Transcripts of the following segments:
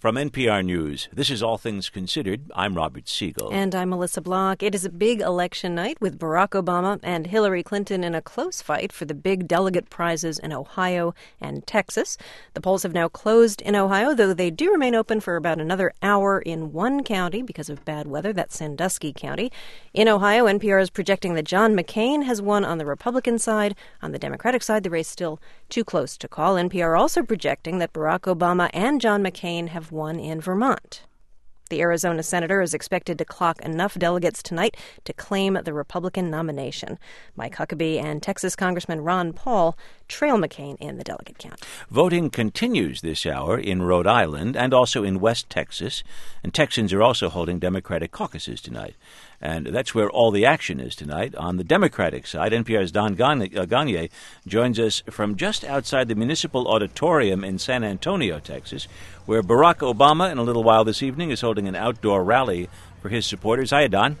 From NPR News, this is All Things Considered. I'm Robert Siegel. And I'm Melissa Block. It is a big election night with Barack Obama and Hillary Clinton in a close fight for the big delegate prizes in Ohio and Texas. The polls have now closed in Ohio, though they do remain open for about another hour in one county because of bad weather. That's Sandusky County. In Ohio, NPR is projecting that John McCain has won on the Republican side. On the Democratic side, the race still too close to call. NPR also projecting that Barack Obama and John McCain have won in Vermont. The Arizona senator is expected to clock enough delegates tonight to claim the Republican nomination. Mike Huckabee and Texas Congressman Ron Paul trail McCain in the delegate count. Voting continues this hour in Rhode Island and also in West Texas. And Texans are also holding Democratic caucuses tonight. And that's where all the action is tonight. On the Democratic side, NPR's Don Gagné joins us from just outside the Municipal Auditorium in San Antonio, Texas, where Barack Obama, in a little while this evening, is holding an outdoor rally for his supporters. Hiya, Don.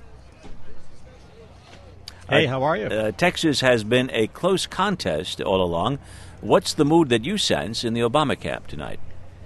Hey, how are you? Texas has been a close contest all along. What's the mood that you sense in the Obama camp tonight?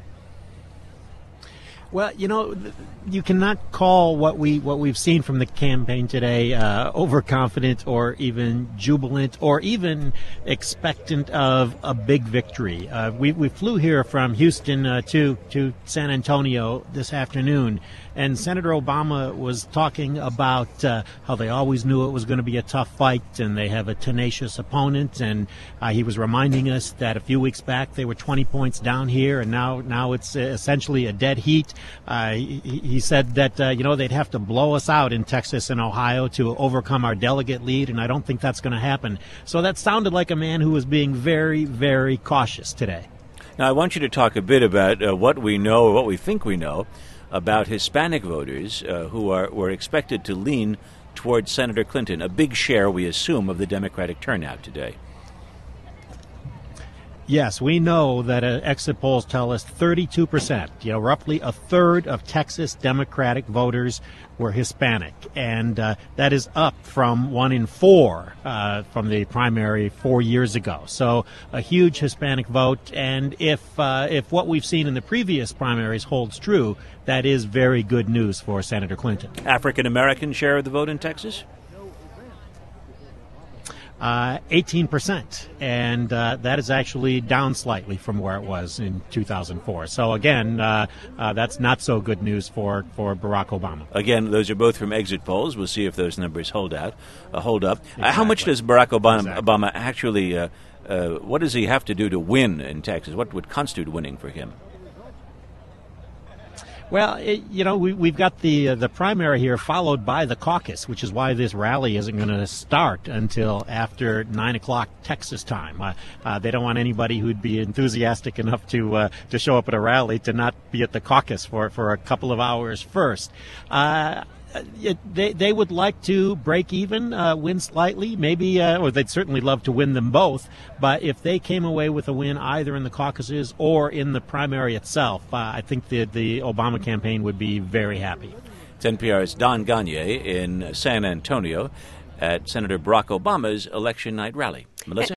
Well, you know, you cannot call what we've seen from the campaign today overconfident or even jubilant or even expectant of a big victory. We flew here from Houston to San Antonio this afternoon, and Senator Obama was talking about how they always knew it was going to be a tough fight and they have a tenacious opponent, and he was reminding us that a few weeks back they were 20 points down here, and now it's essentially a dead heat. He said that, they'd have to blow us out in Texas and Ohio to overcome our delegate lead, and I don't think that's going to happen. So that sounded like a man who was being very, very cautious today. Now, I want you to talk a bit about what we know, or what we think we know, about Hispanic voters who were expected to lean towards Senator Clinton, a big share, we assume, of the Democratic turnout today. Yes, we know that exit polls tell us 32%, roughly a third of Texas Democratic voters were Hispanic. And that is up from 1 in 4 from the primary 4 years ago. So a huge Hispanic vote. And if what we've seen in the previous primaries holds true, that is very good news for Senator Clinton. African-American share of the vote in Texas? 18%, and that is actually down slightly from where it was in 2004. So again, that's not so good news for Barack Obama. Again, those are both from exit polls. We'll see if those numbers hold up. Exactly. How much does Barack Obama actually? What does he have to do to win in Texas? What would constitute winning for him? Well, we've got the primary here followed by the caucus, which is why this rally isn't going to start until after 9 o'clock Texas time. They don't want anybody who'd be enthusiastic enough to show up at a rally to not be at the caucus for a couple of hours first. They would like to break even, win slightly, maybe, or they'd certainly love to win them both. But if they came away with a win either in the caucuses or in the primary itself, I think the Obama campaign would be very happy. It's NPR's Don Gagné in San Antonio at Senator Barack Obama's election night rally. Melissa?